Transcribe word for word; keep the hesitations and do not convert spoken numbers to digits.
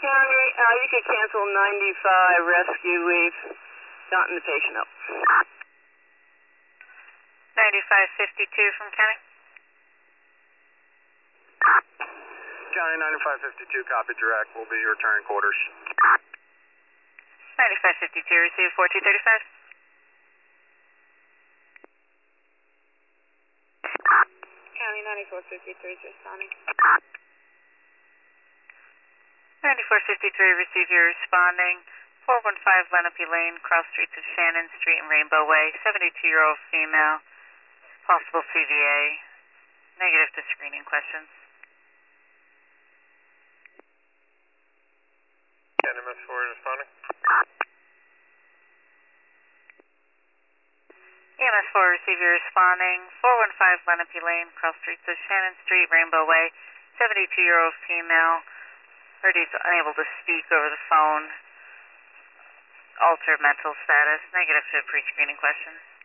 County, uh, you could cancel ninety-five rescue. We've gotten the patient up. ninety-five fifty-two from County. County ninety-five fifty-two, copy direct. We'll be returning quarters. ninety-five fifty-two, receive four two thirty-five. County ninety-four fifty-three, just responding. ninety-four fifty-three, receive your responding. four one five Lenape Lane, cross streets of Shannon Street and Rainbow Way, seventy-two-year-old female, possible C V A, negative to screening questions. N M S four responding. E M S four, receive your responding. four one five Lenape Lane, cross streets of Shannon Street, Rainbow Way, seventy-two-year-old female, heard he's unable to speak over the phone, altered mental status, negative to pre-screening questions.